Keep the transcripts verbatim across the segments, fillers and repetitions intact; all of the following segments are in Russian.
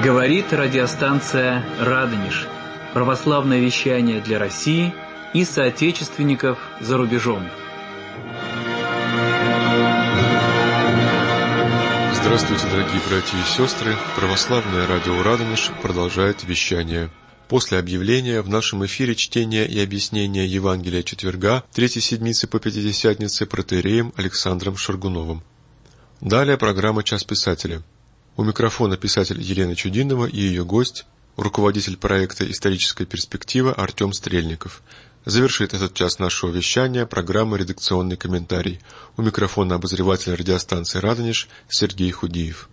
Говорит радиостанция «Радонеж». Православное вещание для России и соотечественников за рубежом. Здравствуйте, дорогие братья и сестры! Православное радио «Радонеж» продолжает вещание. После объявления в нашем эфире чтение и объяснение Евангелия четверга, третьей седмицы по Пятидесятнице протоиереем Александром Шаргуновым. Далее программа «Час писателя». У микрофона писатель Елена Чудинова и ее гость, руководитель проекта «Историческая перспектива» Артем Стрельников. Завершит этот час нашего вещания программа «Редакционный комментарий». У микрофона обозреватель радиостанции «Радонеж» Сергей Худиев.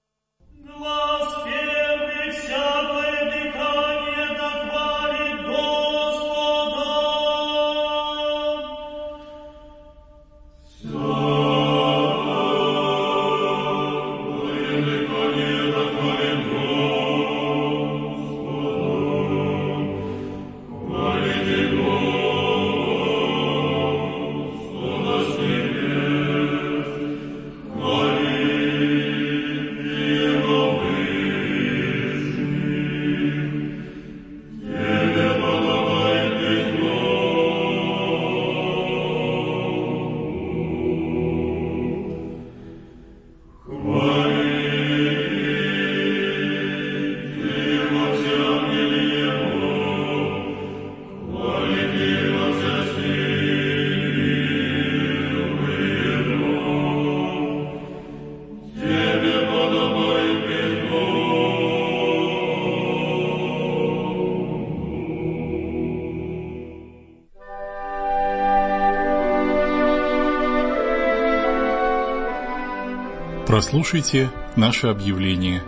Прослушайте наше объявление.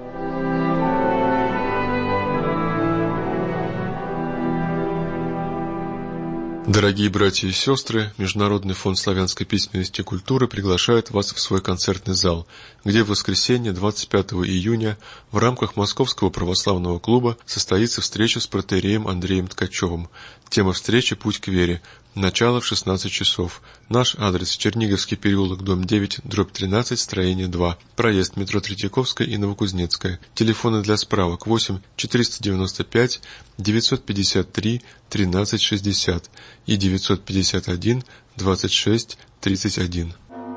Дорогие братья и сестры, Международный фонд славянской письменности и культуры приглашает вас в свой концертный зал, где в воскресенье двадцать пятого июня в рамках Московского православного клуба состоится встреча с протоиереем Андреем Ткачевым. Тема встречи «Путь к вере». Начало в шестнадцать часов. Наш адрес: Черниговский переулок, дом девять, дробь тринадцать, строение два. Проезд: метро Третьяковская и Новокузнецкая. Телефоны для справок: восемь четыреста девяносто пять девятьсот пятьдесят три тринадцать шестьдесят и девятьсот пятьдесят один двадцать шесть тридцать один.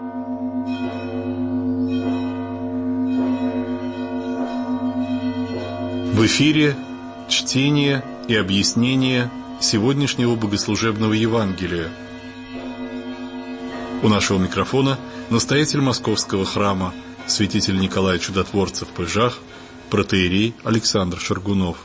В эфире чтение и объяснение сегодняшнего богослужебного Евангелия. У нашего микрофона настоятель Московского храма, святитель Николай Чудотворцев Пыжах, протоиерей Александр Шаргунов.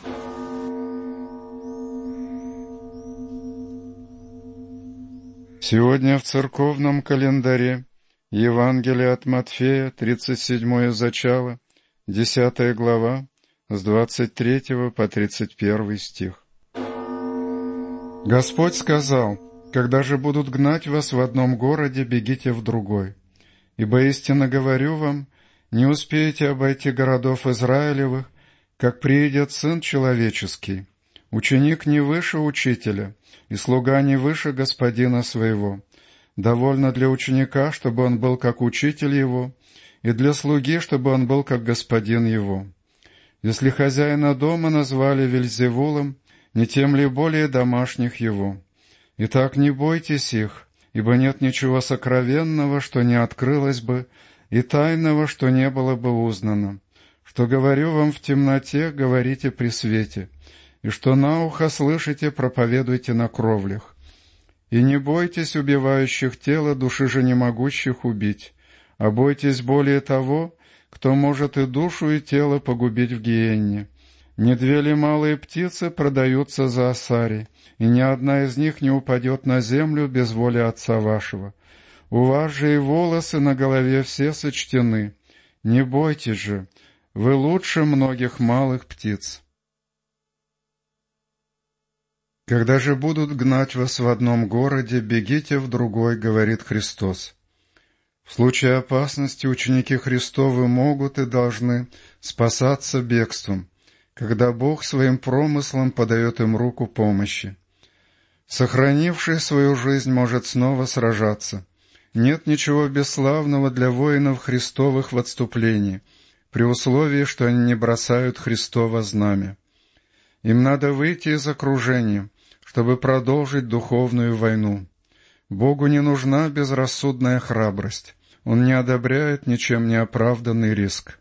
Сегодня в церковном календаре Евангелие от Матфея, тридцать седьмое зачало, десятая глава, с двадцать третьего по тридцать первый стих. Господь сказал: «Когда же будут гнать вас в одном городе, бегите в другой. Ибо истинно говорю вам, не успеете обойти городов Израилевых, как приидет Сын Человеческий. Ученик не выше учителя, и слуга не выше господина своего. Довольно для ученика, чтобы он был как учитель его, и для слуги, чтобы он был как господин его. Если хозяина дома назвали Вельзевулом, не тем ли более домашних его? Итак, не бойтесь их, ибо нет ничего сокровенного, что не открылось бы, и тайного, что не было бы узнано. Что говорю вам в темноте, говорите при свете, и что на ухо слышите, проповедуйте на кровлях. И не бойтесь убивающих тело, души же не могущих убить, а бойтесь более того, кто может и душу, и тело погубить в гиенне. Не две ли малые птицы продаются за осари, и ни одна из них не упадет на землю без воли Отца вашего? У вас же и волосы на голове все сочтены. Не бойтесь же, вы лучше многих малых птиц». «Когда же будут гнать вас в одном городе, бегите в другой», — говорит Христос. В случае опасности ученики Христовы могут и должны спасаться бегством, когда Бог своим промыслом подает им руку помощи. Сохранивший свою жизнь может снова сражаться. Нет ничего бесславного для воинов Христовых в отступлении, при условии, что они не бросают Христово знамя. Им надо выйти из окружения, чтобы продолжить духовную войну. Богу не нужна безрассудная храбрость. Он не одобряет ничем не оправданный риск.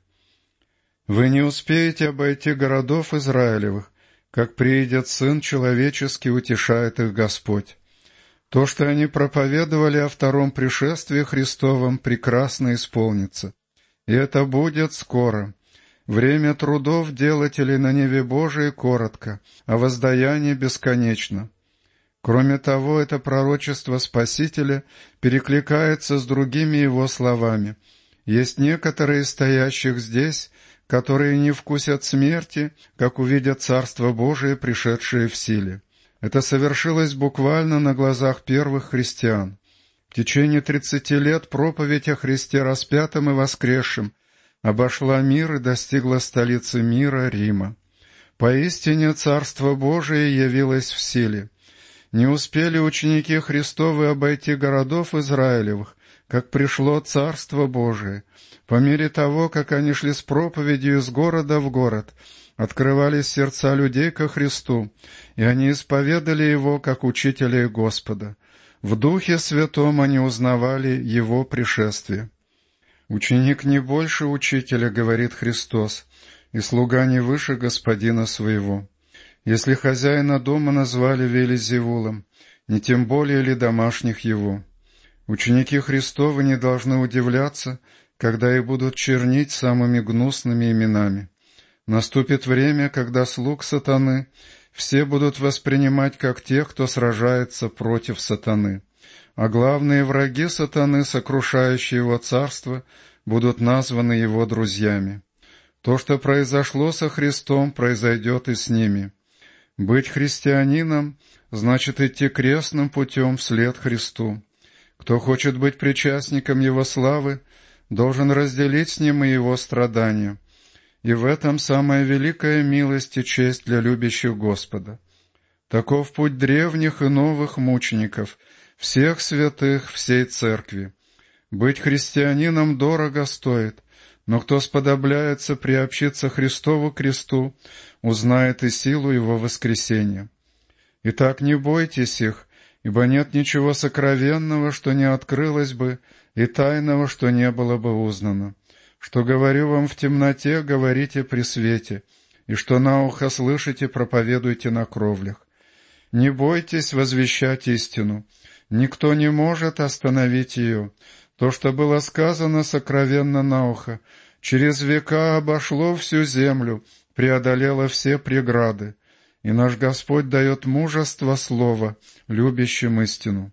Вы не успеете обойти городов Израилевых, как приидет Сын Человеческий, утешает их Господь. То, что они проповедовали о втором пришествии Христовом, прекрасно исполнится. И это будет скоро. Время трудов делателей на ниве Божией коротко, а воздаяние бесконечно. Кроме того, это пророчество Спасителя перекликается с другими его словами. Есть некоторые из стоящих здесь, которые не вкусят смерти, как увидят Царство Божие, пришедшее в силе. Это совершилось буквально на глазах первых христиан. В течение тридцати лет проповедь о Христе распятом и воскресшем обошла мир и достигла столицы мира, Рима. Поистине Царство Божие явилось в силе. Не успели ученики Христовы обойти городов Израилевых, как пришло Царство Божие. По мере того, как они шли с проповедью из города в город, открывались сердца людей ко Христу, и они исповедали Его как Учителя и Господа. В Духе Святом они узнавали Его пришествие. «Ученик не больше учителя, — говорит Христос, — и слуга не выше господина своего. Если хозяина дома назвали Веелзевулом, не тем более ли домашних его? Ученики Христовы не должны удивляться, когда их будут чернить самыми гнусными именами. Наступит время, когда слуг сатаны все будут воспринимать как тех, кто сражается против сатаны, а главные враги сатаны, сокрушающие его царство, будут названы его друзьями. То, что произошло со Христом, произойдет и с ними. Быть христианином значит идти крестным путем вслед Христу. Кто хочет быть причастником Его славы, должен разделить с Ним и Его страдания. И в этом самая великая милость и честь для любящих Господа. Таков путь древних и новых мучеников, всех святых всей Церкви. Быть христианином дорого стоит, но кто сподобляется приобщиться Христову кресту, узнает и силу Его воскресения. Итак, не бойтесь их, ибо нет ничего сокровенного, что не открылось бы, и тайного, что не было бы узнано. Что говорю вам в темноте, говорите при свете, и что на ухо слышите, проповедуйте на кровлях. Не бойтесь возвещать истину. Никто не может остановить ее. То, что было сказано сокровенно на ухо, через века обошло всю землю, преодолело все преграды. И наш Господь дает мужество слова, любящим истину.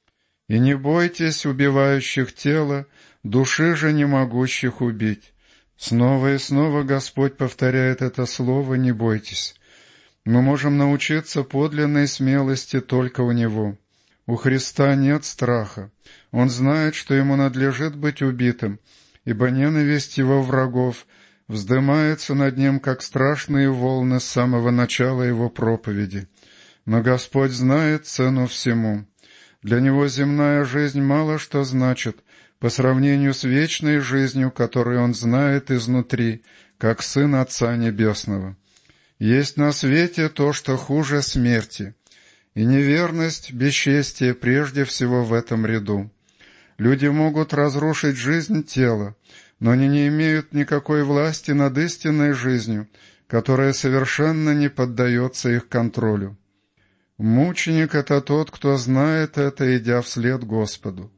И не бойтесь убивающих тело, души же не могущих убить. Снова и снова Господь повторяет это слово «не бойтесь». Мы можем научиться подлинной смелости только у Него. У Христа нет страха. Он знает, что Ему надлежит быть убитым, ибо ненависть Его врагов вздымается над Ним, как страшные волны с самого начала Его проповеди. Но Господь знает цену всему. Для Него земная жизнь мало что значит по сравнению с вечной жизнью, которую Он знает изнутри, как Сын Отца Небесного. Есть на свете то, что хуже смерти, и неверность, бесчестие прежде всего в этом ряду. Люди могут разрушить жизнь тела, но они не имеют никакой власти над истинной жизнью, которая совершенно не поддается их контролю. Мученик — это тот, кто знает это, идя вслед Господу.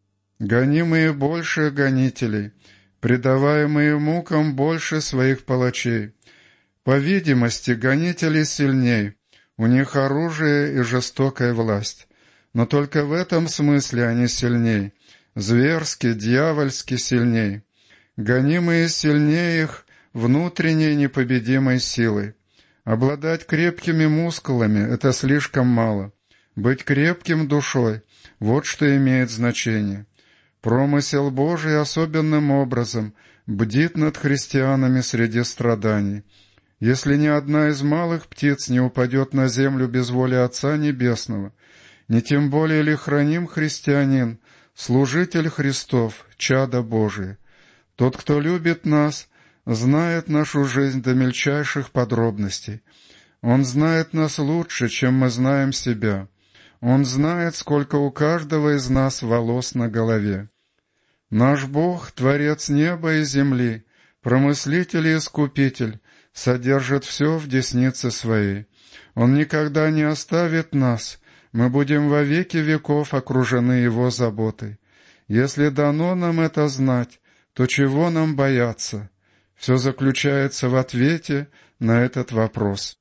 Гонимые больше гонителей, предаваемые мукам больше своих палачей. По видимости, гонители сильней, у них оружие и жестокая власть. Но только в этом смысле они сильней, зверски, дьявольски сильней. Гонимые сильнее их внутренней непобедимой силой. Обладать крепкими мускулами — это слишком мало. Быть крепким душой — вот что имеет значение. Промысел Божий особенным образом бдит над христианами среди страданий. Если ни одна из малых птиц не упадет на землю без воли Отца Небесного, не тем более ли храним христианин, служитель Христов, чадо Божие. Тот, кто любит нас, знает нашу жизнь до мельчайших подробностей. Он знает нас лучше, чем мы знаем себя. Он знает, сколько у каждого из нас волос на голове. Наш Бог, Творец неба и земли, Промыслитель и Искупитель, содержит все в деснице Своей. Он никогда не оставит нас, мы будем во веки веков окружены Его заботой. Если дано нам это знать, то чего нам бояться? Все заключается в ответе на этот вопрос.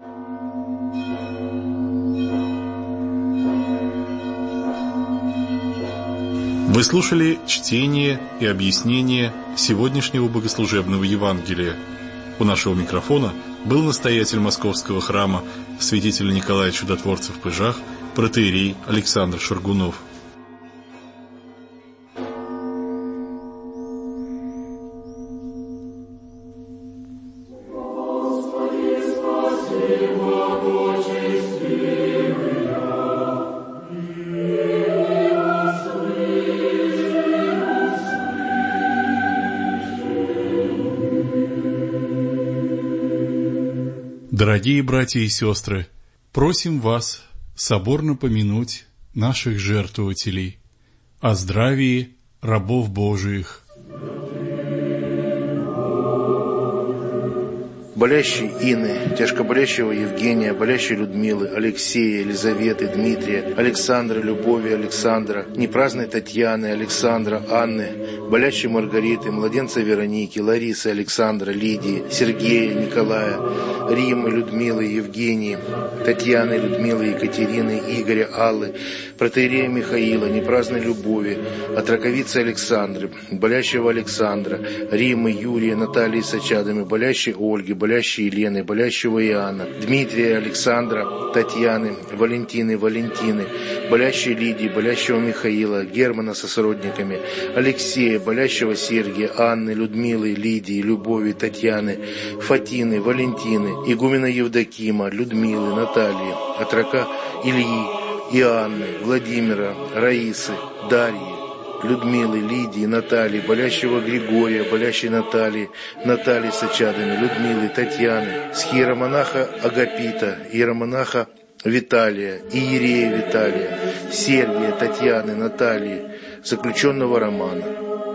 Вы слушали чтение и объяснение сегодняшнего богослужебного Евангелия. У нашего микрофона был настоятель Московского храма святителя Николая Чудотворца в Пыжах, протоиерей Александр Шаргунов. Дорогие братья и сестры, просим вас соборно помянуть наших жертвователей, о здравии рабов Божиих. Болящей Инны, тяжкоболящего Евгения, болящей Людмилы, Алексея, Елизаветы, Дмитрия, Александра, Любови, Александра, непраздной Татьяны, Александра, Анны, болящей Маргариты, младенца Вероники, Ларисы, Александра, Лидии, Сергея, Николая, Римы, Людмилы, Евгении, Татьяны, Людмилы, Екатерины, Игоря, Аллы, протоиерея Михаила, непраздной Любови, отраковицы Александры, болящего Александра, Римы, Юрия, Натальи с очадами, болящей Ольги, болящей Елены, болящего Иоанна, Дмитрия, Александра, Татьяны, Валентины, Валентины, болящей Лидии, болящего Михаила, Германа со сродниками, Алексея, болящего Сергия, Анны, Людмилы, Лидии, Любови, Татьяны, Фатины, Валентины, игумена Евдокима, Людмилы, Натальи, отрока Ильи, Иоанны, Владимира, Раисы, Дарьи, Людмилы, Лидии, Натальи, болящего Григория, болящей Натальи, Натальи с очадами, Людмилы, Татьяны, схиеромонаха Агапита, иеромонаха Виталия, иерея Виталия, Сергия, Татьяны, Натальи, заключенного Романа.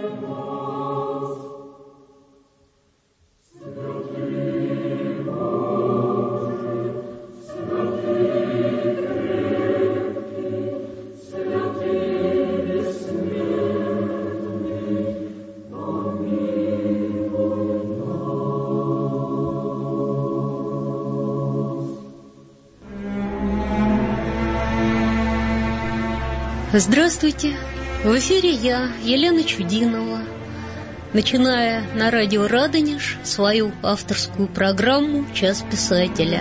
Здравствуйте! В эфире я, Елена Чудинова, начиная на радио «Радонеж» свою авторскую программу «Час писателя».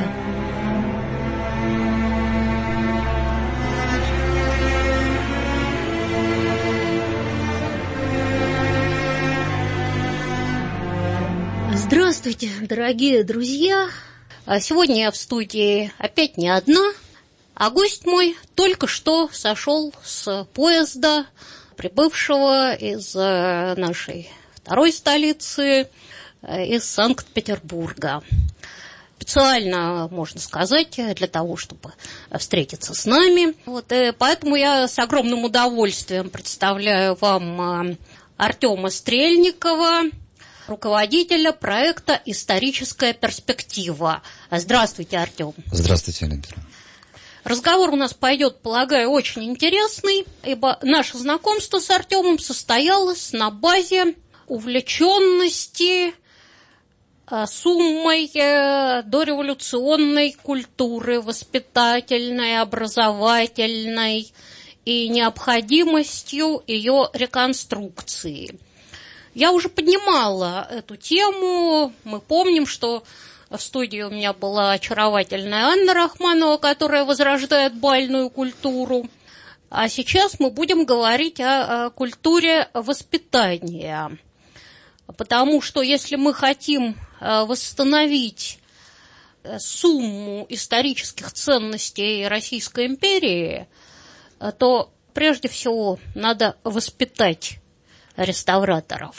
Здравствуйте, дорогие друзья! А сегодня я в студии опять не одна, а гость мой только что сошел с поезда, прибывшего из нашей второй столицы, из Санкт-Петербурга. Специально, можно сказать, для того, чтобы встретиться с нами. Вот, и поэтому я с огромным удовольствием представляю вам Артема Стрельникова, руководителя проекта «Историческая перспектива». Здравствуйте, Артем. Здравствуйте, Елена Петровна. Разговор у нас пойдет, полагаю, очень интересный, ибо наше знакомство с Артемом состоялось на базе увлеченности суммой дореволюционной культуры, воспитательной, образовательной и необходимостью ее реконструкции. Я уже поднимала эту тему, мы помним, что в студии у меня была очаровательная Анна Рахманова, которая возрождает бальную культуру. А сейчас мы будем говорить о, о культуре воспитания. Потому что если мы хотим восстановить сумму исторических ценностей Российской империи, то прежде всего надо воспитать реставраторов.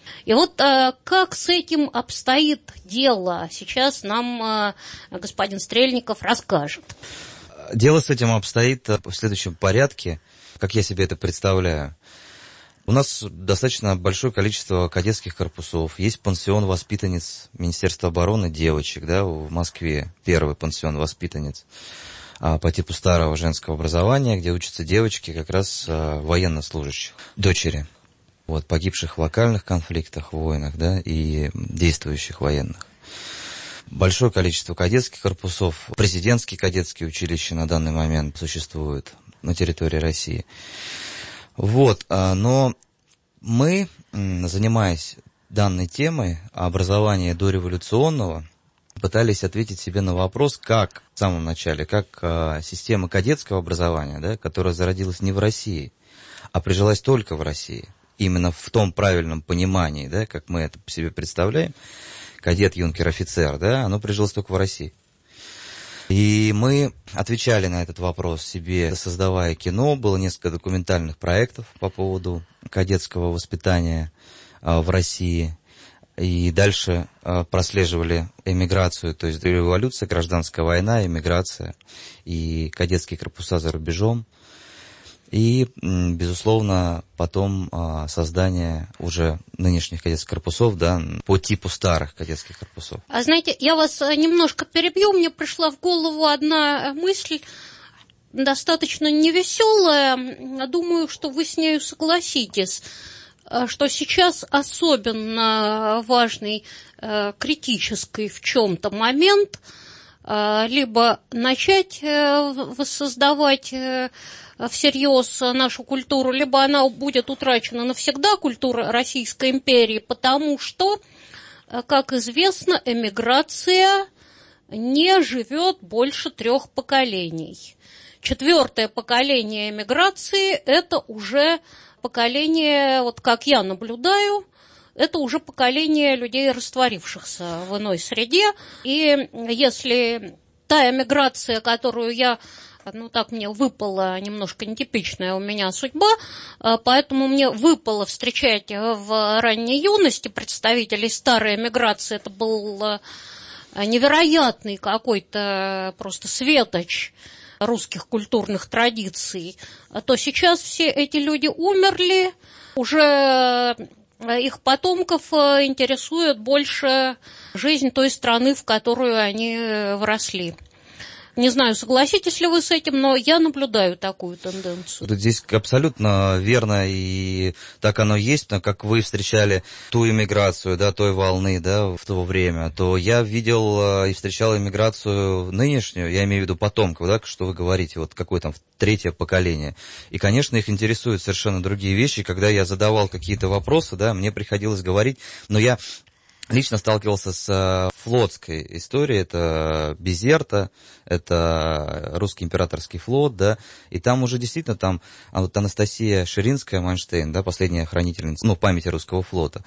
И вот э, как с этим обстоит дело, сейчас нам э, господин Стрельников расскажет. Дело с этим обстоит в следующем порядке, как я себе это представляю. У нас достаточно большое количество кадетских корпусов. Есть пансион воспитанниц Министерства обороны, девочек, да, в Москве. Первый пансион воспитанниц по типу старого женского образования, где учатся девочки как раз военнослужащих, дочери, вот, погибших в локальных конфликтах, войнах, да, и действующих военных. Большое количество кадетских корпусов, президентские кадетские училища на данный момент существуют на территории России. Вот, но мы, занимаясь данной темой образования дореволюционного, пытались ответить себе на вопрос, как в самом начале, как система кадетского образования, да, которая зародилась не в России, а прижилась только в России, именно в том правильном понимании, да, как мы это себе представляем, кадет, юнкер, офицер, да, оно прижилось только в России. И мы отвечали на этот вопрос себе, создавая кино. Было несколько документальных проектов по поводу кадетского воспитания в России. И дальше прослеживали эмиграцию, то есть революция, гражданская война, эмиграция и кадетские корпуса за рубежом. И, безусловно, потом создание уже нынешних кадетских корпусов, да, по типу старых кадетских корпусов. А знаете, я вас немножко перебью, мне пришла в голову одна мысль, достаточно невеселая, думаю, что вы с нею согласитесь, что сейчас особенно важный, критический в чем-то момент, либо начать воссоздавать всерьез нашу культуру, либо она будет утрачена навсегда, культура Российской империи, потому что, как известно, эмиграция не живет больше трех поколений. Четвертое поколение эмиграции – это уже поколение, вот как я наблюдаю, это уже поколение людей, растворившихся в иной среде. И если та эмиграция, которую я... Ну, так мне выпала немножко нетипичная у меня судьба, поэтому мне выпало встречать в ранней юности представителей старой эмиграции. Это был невероятный какой-то просто светоч русских культурных традиций. То сейчас все эти люди умерли, уже их потомков интересует больше жизнь той страны, в которую они выросли. Не знаю, согласитесь ли вы с этим, но я наблюдаю такую тенденцию. Здесь абсолютно верно, и так оно есть, но как вы встречали ту иммиграцию, да, той волны, да, в то время, то я видел и встречал иммиграцию нынешнюю, я имею в виду потомков, да, что вы говорите, вот какое там третье поколение. И, конечно, их интересуют совершенно другие вещи. Когда я задавал какие-то вопросы, да, мне приходилось говорить, но я... Лично сталкивался с флотской историей, это Безерта, это русский императорский флот, да, и там уже действительно там вот Анастасия Ширинская-Манштейн, да, последняя хранительница, ну, памяти русского флота.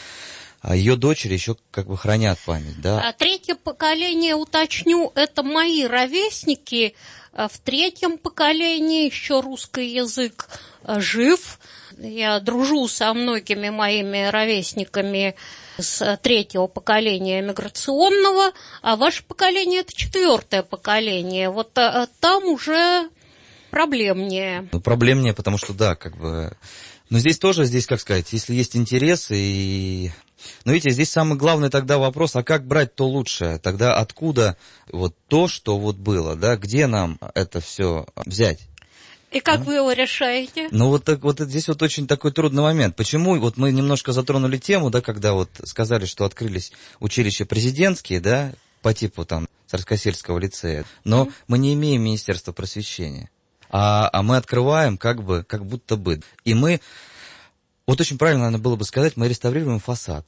А ее дочери еще как бы хранят память, да. А третье поколение, уточню, это мои ровесники. В третьем поколении еще русский язык жив. Я дружу со многими моими ровесниками с третьего поколения эмиграционного, а ваше поколение – это четвертое поколение. Вот там уже проблемнее. Ну, проблемнее, потому что, да, как бы... Но здесь тоже, здесь, как сказать, если есть интерес и... Но видите, здесь самый главный тогда вопрос, а как брать то лучшее? Тогда откуда вот то, что вот было, да, где нам это все взять? И как а? вы его решаете? Ну, вот, так, вот здесь вот очень такой трудный момент. Почему? Вот мы немножко затронули тему, да, когда вот сказали, что открылись училища президентские, да, по типу там Царскосельского лицея, но mm-hmm. мы не имеем Министерства просвещения. А, а мы открываем как бы, как будто бы. И мы, вот очень правильно, наверное, было бы сказать, мы реставрируем фасад.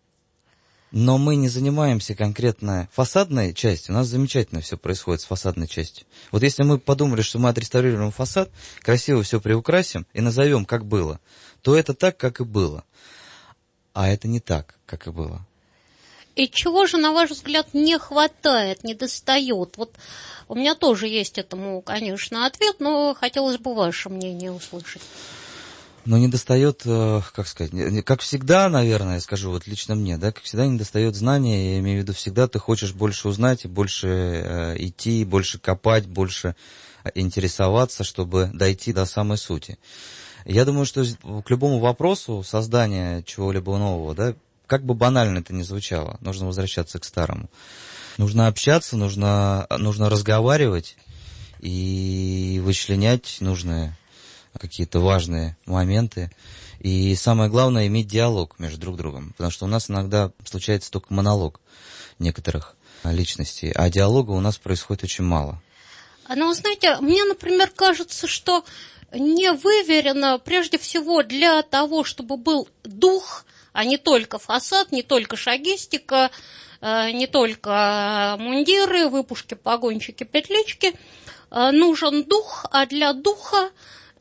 Но мы не занимаемся конкретно фасадной частью. У нас замечательно все происходит с фасадной частью. Вот если мы подумали, что мы отреставрируем фасад, красиво все приукрасим и назовем, как было, то это так, как и было. А это не так, как и было. И чего же, на ваш взгляд, не хватает, не достает? Вот у меня тоже есть этому, конечно, ответ, но хотелось бы ваше мнение услышать. Но не достает, как сказать, как всегда, наверное, скажу вот лично мне, да, как всегда не достает знания, я имею в виду, всегда ты хочешь больше узнать, больше э, идти, больше копать, больше интересоваться, чтобы дойти до самой сути. Я думаю, что к любому вопросу создания чего-либо нового, да, как бы банально это ни звучало, нужно возвращаться к старому. Нужно общаться, нужно, нужно разговаривать и вычленять нужные какие-то важные моменты. И самое главное, иметь диалог между друг другом. Потому что у нас иногда случается только монолог некоторых личностей, а диалога у нас происходит очень мало. Ну, знаете, мне, например, кажется, что не выверено прежде всего для того, чтобы был дух, а не только фасад, не только шагистика, не только мундиры, выпушки, погончики, петлички. Нужен дух, а для духа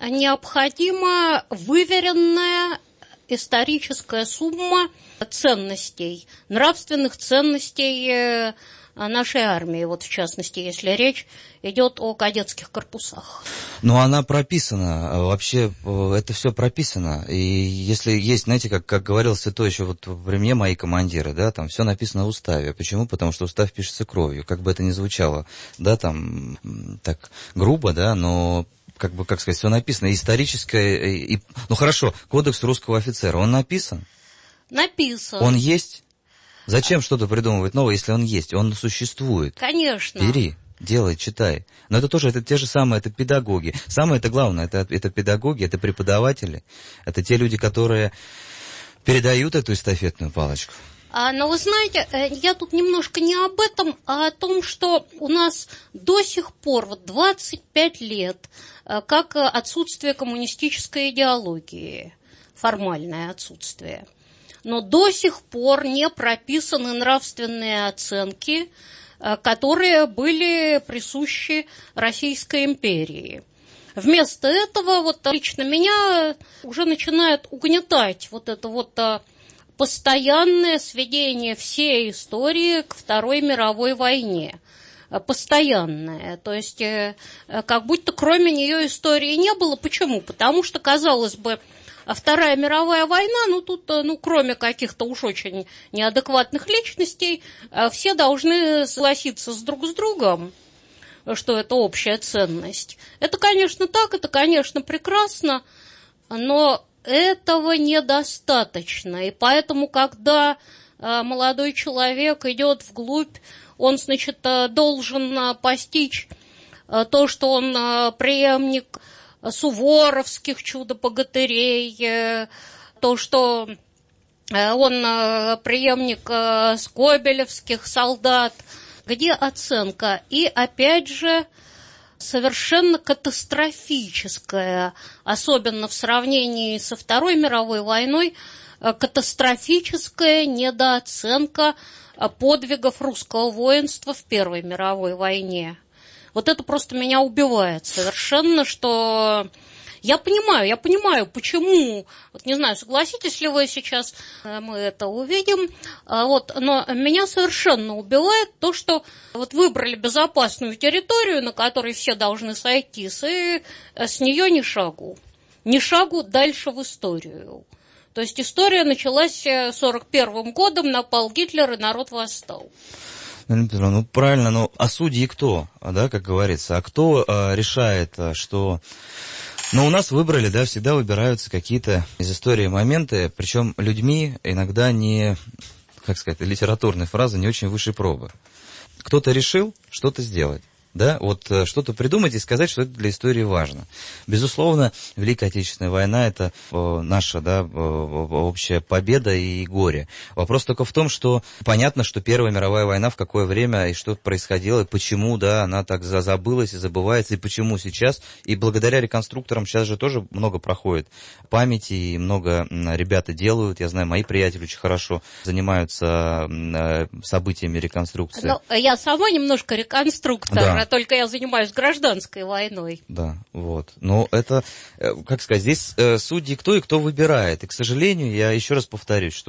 необходима выверенная историческая сумма ценностей, нравственных ценностей нашей армии, вот в частности, если речь идет о кадетских корпусах. Ну, она прописана, вообще это все прописано. И если есть, знаете, как, как говорил святой еще вот при мне мои командиры, да, там все написано в уставе. Почему? Потому что устав пишется кровью. Как бы это ни звучало, да, там так грубо, да, но как бы, как сказать, все написано. Историческое, и, ну хорошо, кодекс русского офицера, он написан? Написан. Он есть? Зачем что-то придумывать новое, если он есть? Он существует. Конечно. Бери, делай, читай. Но это тоже, это те же самые, это педагоги. Самое это главное, это, это педагоги, это преподаватели. Это те люди, которые передают эту эстафетную палочку. А, но вы знаете, я тут немножко не об этом, а о том, что у нас до сих пор, вот двадцать пять лет, как отсутствие коммунистической идеологии, формальное отсутствие. Но до сих пор не прописаны нравственные оценки, которые были присущи Российской империи. Вместо этого вот лично меня уже начинает угнетать вот это вот постоянное сведение всей истории к Второй мировой войне. Постоянное. То есть как будто кроме нее истории не было. Почему? Потому что, казалось бы, Вторая мировая война, ну тут, ну кроме каких-то уж очень неадекватных личностей, все должны согласиться с друг с другом, что это общая ценность. Это, конечно, так, это, конечно, прекрасно, но этого недостаточно. И поэтому, когда молодой человек идет вглубь, он, значит, должен постичь то, что он преемник суворовских чудо-богатырей, то, что он преемник скобелевских солдат, где оценка. И опять же, совершенно катастрофическая, особенно в сравнении со Второй мировой войной, катастрофическая недооценка подвигов русского воинства в Первой мировой войне. Вот это просто меня убивает совершенно, что я понимаю, я понимаю, почему, вот не знаю, согласитесь ли вы сейчас, мы это увидим, вот, но меня совершенно убивает то, что вот выбрали безопасную территорию, на которой все должны сойтись, и с нее ни шагу, ни шагу дальше в историю. То есть история началась сорок первым годом, напал Гитлер, и народ восстал. Ну, правильно, но а судьи кто, да, как говорится, а кто а, решает, что... Ну, у нас выбрали, да, всегда выбираются какие-то из истории моменты, причем людьми иногда не, как сказать, литературная фраза, не очень высшей пробы. Кто-то решил что-то сделать. Да, вот что-то придумать и сказать, что это для истории важно. Безусловно, Великая Отечественная война – это э, наша, да, э, общая победа и горе. Вопрос только в том, что понятно, что Первая мировая война в какое время и что происходило, и почему, да, она так забылась и забывается, и почему сейчас. И благодаря реконструкторам сейчас же тоже много проходит памяти, и много ребята делают. Я знаю, мои приятели очень хорошо занимаются э, событиями реконструкции. Но я сама немножко реконструктор. Да. Только я занимаюсь гражданской войной. Да, вот. Но это, как сказать, здесь судьи кто и кто выбирает. И, к сожалению, я еще раз повторюсь, что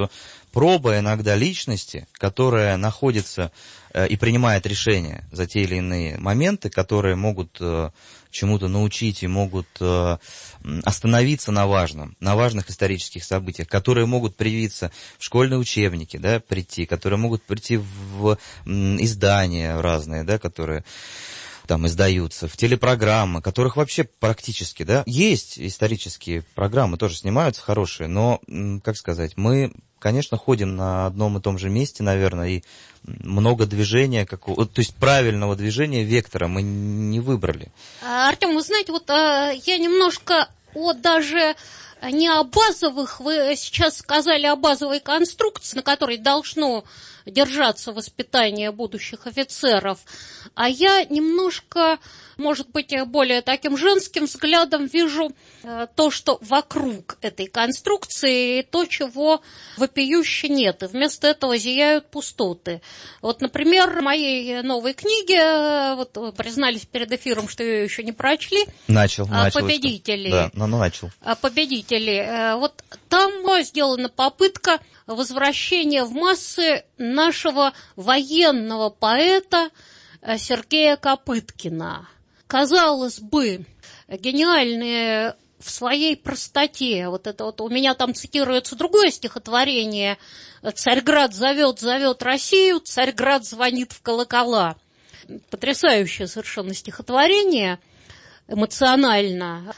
проба иногда личности, которая находится э, и принимает решения за те или иные моменты, которые могут э, чему-то научить и могут э, остановиться на важном, на важных исторических событиях, которые могут привиться в школьные учебники, да, прийти, которые могут прийти в м, издания разные, да, которые там издаются, в телепрограммы, которых вообще практически, да, есть исторические программы, тоже снимаются хорошие, но, как сказать, мы, конечно, ходим на одном и том же месте, наверное, и много движения, какого, то есть правильного движения, вектора мы не выбрали. Артем, вы знаете, вот я немножко о даже не о базовых, вы сейчас сказали о базовой конструкции, на которой должно держаться воспитание будущих офицеров, а я немножко, может быть, более таким женским взглядом вижу то, что вокруг этой конструкции, то, чего вопиюще нет, и вместо этого зияют пустоты. Вот, например, в моей новой книге, вот вы признались перед эфиром, что ее еще не прочли. Начал, начал. «Победители». Да, ну, ну, начал. «Победители». Вот там сделана попытка возвращения в массы нашего военного поэта Сергея Копыткина. Казалось бы, гениальные в своей простоте. Вот это вот у меня там цитируется другое стихотворение: «Царьград зовет, зовет Россию, Царьград звонит в колокола». Потрясающее совершенно стихотворение, эмоционально.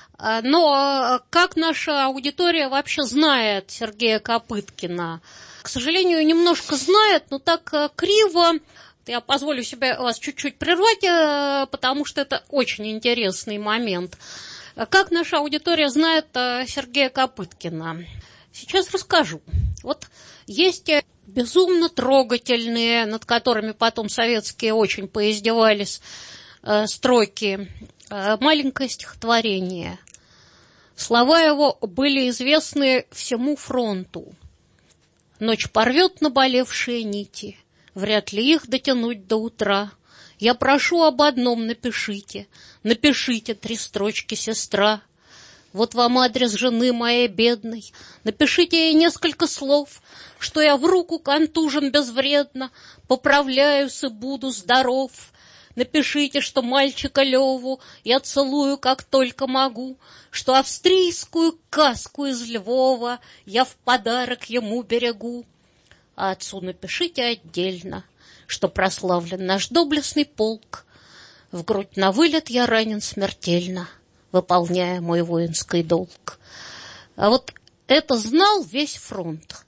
Но как наша аудитория вообще знает Сергея Копыткина? К сожалению, немножко знает, но так криво. Я позволю себе вас чуть-чуть прервать, потому что это очень интересный момент. Как наша аудитория знает Сергея Копыткина? Сейчас расскажу. Вот есть безумно трогательные, над которыми потом советские очень поиздевались, строки. Маленькое стихотворение. Слова его были известны всему фронту. Ночь порвет наболевшие нити, вряд ли их дотянуть до утра. Я прошу об одном, напишите, напишите три строчки, сестра. Вот вам адрес жены моей бедной, напишите ей несколько слов, что я в руку контужен безвредно, поправляюсь и буду здоров. Напишите, что мальчика Леву я целую, как только могу, что австрийскую каску из Львова я в подарок ему берегу. А отцу напишите отдельно, что прославлен наш доблестный полк. В грудь на вылет я ранен смертельно, выполняя мой воинский долг. А вот это знал весь фронт.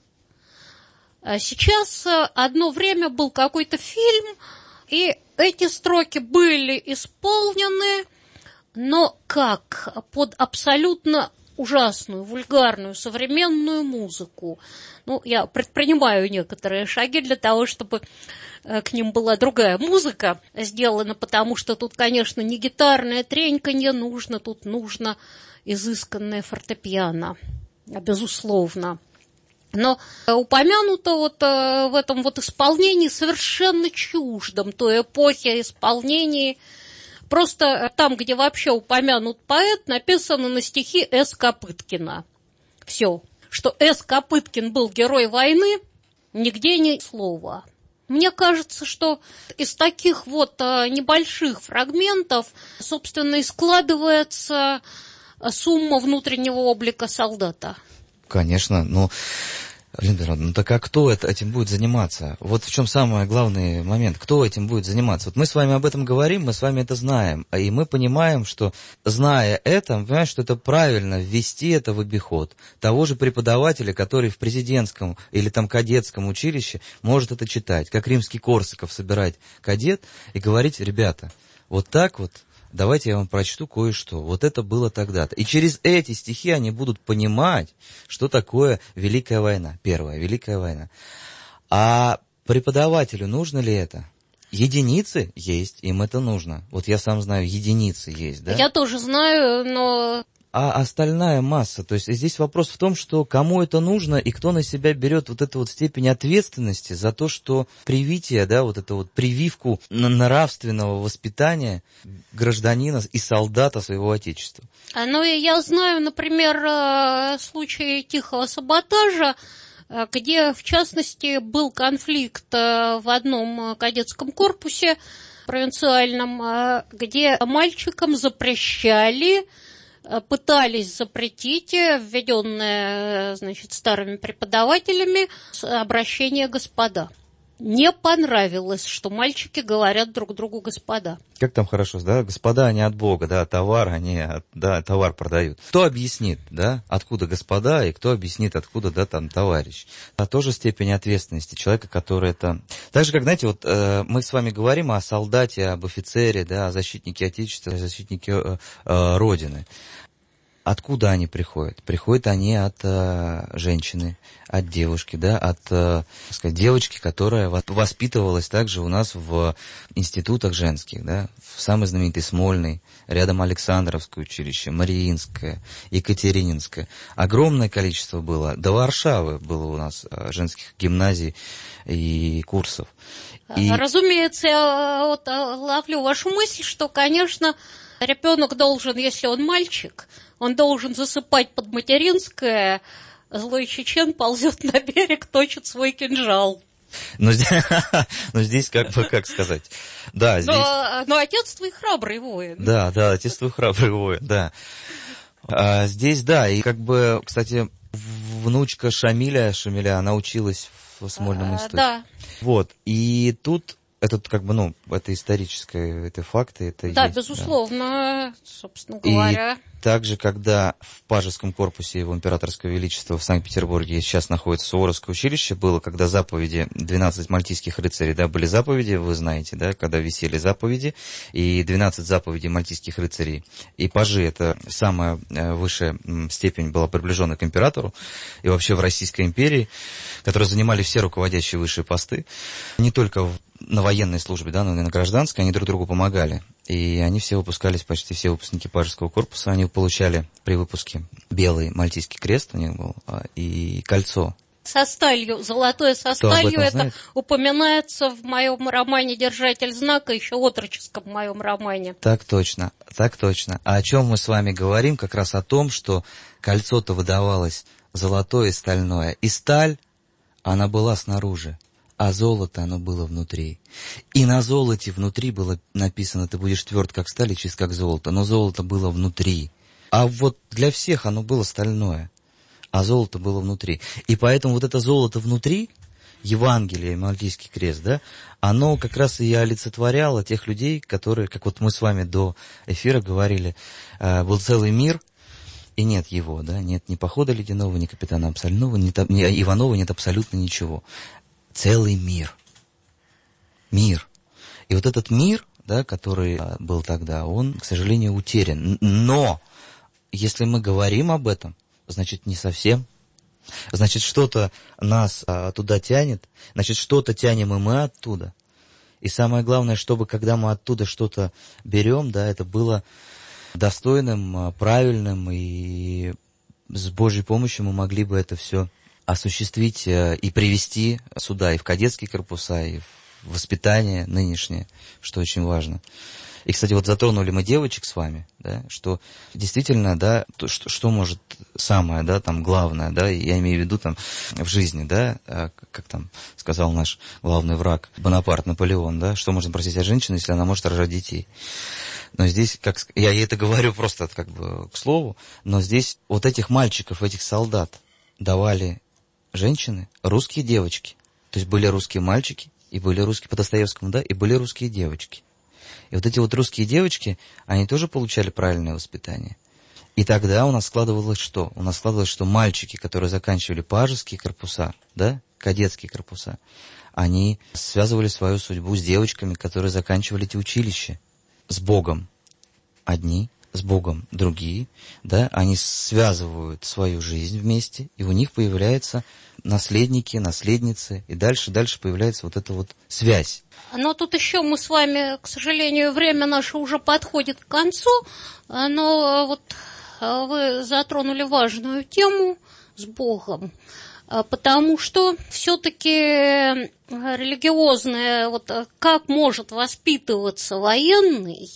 А сейчас одно время был какой-то фильм, и эти строки были исполнены, но как? Под абсолютно ужасную, вульгарную, современную музыку. Ну, я предпринимаю некоторые шаги для того, чтобы к ним была другая музыка сделана, потому что тут, конечно, не гитарная тренька не нужно, тут нужно изысканное фортепиано, безусловно. Но упомянуто вот в этом вот исполнении совершенно чуждом той эпохи исполнении. Просто там, где вообще упомянут поэт, написано на стихи С. Копыткина. Все. Что С. Копыткин был герой войны, нигде ни слова. Мне кажется, что из таких вот небольших фрагментов, собственно, и складывается сумма внутреннего облика солдата. Конечно, ну, Лена, ну так а кто это, этим будет заниматься? Вот в чем самый главный момент. Кто этим будет заниматься? Вот мы с вами об этом говорим, мы с вами это знаем. И мы понимаем, что, зная это, мы понимаем, что это правильно ввести это в обиход. Того же преподавателя, который в президентском или там кадетском училище может это читать. Как Римский-Корсаков собирать кадет и говорить: ребята, вот так вот, давайте я вам прочту кое-что. Вот это было тогда-то. И через эти стихи они будут понимать, что такое Великая война. Первая Великая война. А преподавателю нужно ли это? Единицы есть, им это нужно. Вот я сам знаю, единицы есть, да? Я тоже знаю, но... А остальная масса, то есть здесь вопрос в том, что кому это нужно и кто на себя берет вот эту вот степень ответственности за то, что привитие, да, вот эту вот прививку нравственного воспитания гражданина и солдата своего отечества. Ну и я знаю, например, случай тихого саботажа, где, в частности, был конфликт в одном кадетском корпусе провинциальном, где мальчикам запрещали, пытались запретить, введенное, значит, старыми преподавателями, обращение «господа». Не понравилось, что мальчики говорят друг другу «господа». Как там хорошо, да? Господа, они от Бога, да, товар, они, от, да, товар продают. Кто объяснит, да, откуда господа, и кто объяснит, откуда, да, там, товарищ. А тоже степень ответственности человека, который это... Так же, как, знаете, вот э, мы с вами говорим о солдате, об офицере, да, о защитнике Отечества, о защитнике э, э, Родины. Откуда они приходят? Приходят они от э, женщины, от девушки, да, от, э, так сказать, девочки, которая воспитывалась также у нас в институтах женских, да, в самой знаменитой Смольной, рядом Александровское училище, Мариинское, Екатерининское. Огромное количество было, до Варшавы было у нас женских гимназий и курсов. И... Разумеется, я вот ловлю вашу мысль, что, конечно, ребенок должен, если он мальчик, он должен засыпать под материнское, злой чечен ползет на берег, точит свой кинжал. Но здесь, но здесь как бы, как сказать, да, здесь... Но, но отец твой храбрый воин. Да, да, отец твой храбрый воин, да. А здесь, да, и как бы, кстати, внучка Шамиля, Шамиля, она училась в Смольном институте. Да. Вот, и тут... Это как бы, ну, это историческое, это факты, это да, есть. Безусловно, да. Собственно говоря. И также, когда в Пажеском корпусе его императорского величества в Санкт-Петербурге сейчас находится Суворовское училище, было, когда заповеди, двенадцать мальтийских рыцарей, да, были заповеди, вы знаете, да, когда висели заповеди, и двенадцать заповедей мальтийских рыцарей. И пажи, это самая высшая степень была приближена к императору, и вообще в Российской империи, которые занимали все руководящие высшие посты, не только в на военной службе, да, но и на гражданской, они друг другу помогали. И они все выпускались, почти все выпускники Пажеского корпуса, они получали при выпуске белый мальтийский крест у них был и кольцо. Со сталью, золотое со сталью, это знает? Упоминается в моем романе «Держатель знака», еще отроческом в моем романе. Так точно, так точно. А о чем мы с вами говорим? Как раз о том, что кольцо-то выдавалось золотое и стальное. И сталь, она была снаружи. А золото, оно было внутри. И на золоте внутри было написано, ты будешь тверд, как сталь, и чист, как золото. Но золото было внутри. А вот для всех оно было стальное. А золото было внутри. И поэтому вот это золото внутри, Евангелие, Мальтийский крест, да, оно как раз и олицетворяло тех людей, которые, как вот мы с вами до эфира говорили, был целый мир, и нет его, да, нет ни похода ледяного, ни капитана Абсольного, ни, ни Иванова, нет абсолютно ничего. Целый мир. Мир. И вот этот мир, да, который был тогда, он, к сожалению, утерян. Но, если мы говорим об этом, значит, не совсем. Значит, что-то нас а, туда тянет, значит, что-то тянем и мы оттуда. И самое главное, чтобы, когда мы оттуда что-то берем, да, это было достойным, правильным, и с Божьей помощью мы могли бы это все осуществить и привести сюда, и в кадетские корпуса, и в воспитание нынешнее, что очень важно. И, кстати, вот затронули мы девочек с вами, да, что действительно, да, то, что, что может самое, да, там, главное, да, я имею в виду там в жизни, да, как там сказал наш главный враг Бонапарт, Наполеон, да, что можно просить от женщины, если она может рожать детей. Но здесь, как я это говорю просто как бы к слову, но здесь вот этих мальчиков, этих солдат давали женщины, русские девочки. То есть были русские мальчики, и были русские по Достоевскому, да, и были русские девочки. И вот эти вот русские девочки, они тоже получали правильное воспитание. И тогда у нас складывалось что? У нас складывалось, что мальчики, которые заканчивали пажеские корпуса, да, кадетские корпуса, они связывали свою судьбу с девочками, которые заканчивали эти училища. С Богом одни, с Богом другие, да, они связывают свою жизнь вместе, и у них появляются наследники, наследницы, и дальше, дальше появляется вот эта вот связь. Но тут еще мы с вами, к сожалению, время наше уже подходит к концу, но вот вы затронули важную тему с Богом, потому что все-таки религиозное, вот как может воспитываться военный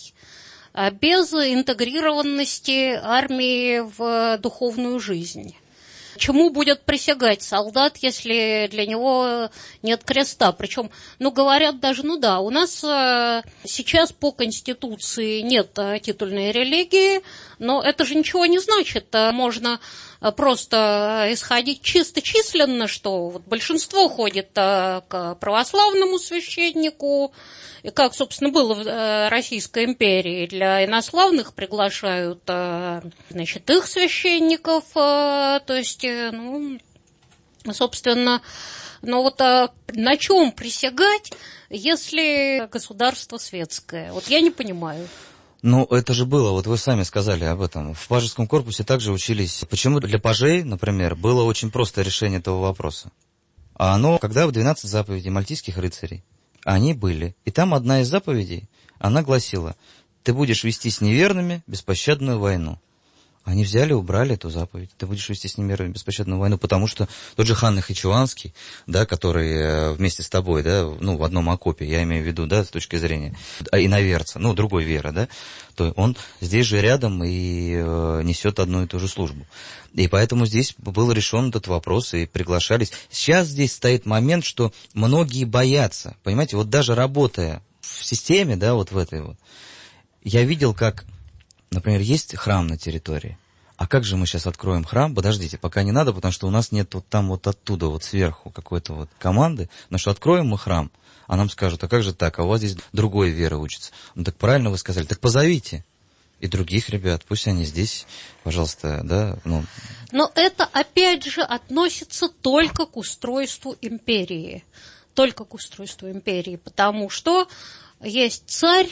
без интегрированности армии в духовную жизнь. чему будет присягать солдат, если для него нет креста? Причем, ну, говорят даже, ну да, у нас э, сейчас по Конституции нет э, титульной религии, но это же ничего не значит. Можно просто исходить чисто численно, что вот большинство ходит э, к православному священнику, и как, собственно, было в Российской империи, для инославных приглашают, значит, их священников, то есть, ну, собственно, но вот на чем присягать, если государство светское? Вот я не понимаю. Ну, это же было, вот вы сами сказали об этом. В пажеском корпусе также учились. Почему для пажей, например, было очень просто решение этого вопроса? А оно, когда в двенадцать заповедей мальтийских рыцарей, они были. И там одна из заповедей, она гласила: ты будешь вести с неверными беспощадную войну. Они взяли, убрали эту заповедь. Ты будешь вести с неверными беспощадную войну, потому что тот же хан Нахичеванский, да, который вместе с тобой, да, ну, в одном окопе, я имею в виду, да, с точки зрения иноверца, ну, другой веры, да, то он здесь же рядом и э, несет одну и ту же службу. И поэтому здесь был решен этот вопрос, и приглашались. Сейчас здесь стоит момент, что многие боятся, понимаете, вот даже работая в системе, да, вот в этой вот, я видел, как, например, есть храм на территории. А как же мы сейчас откроем храм? Подождите, пока не надо, потому что у нас нет вот там вот оттуда вот сверху какой-то вот команды. Но что откроем мы храм, а нам скажут: а как же так? А у вас здесь другой веры учится. Ну так правильно вы сказали, так позовите и других ребят, пусть они здесь, пожалуйста, да, ну. Но это, опять же, относится только к устройству империи. Только к устройству империи, потому что есть царь,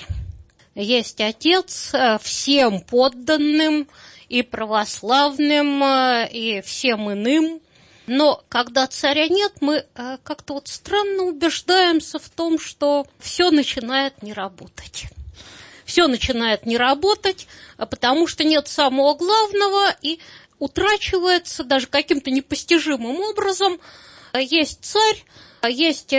есть отец, всем подданным, и православным, и всем иным. Но когда царя нет, мы как-то вот странно убеждаемся в том, что все начинает не работать. Все начинает не работать, потому что нет самого главного, и утрачивается даже каким-то непостижимым образом. Есть царь, есть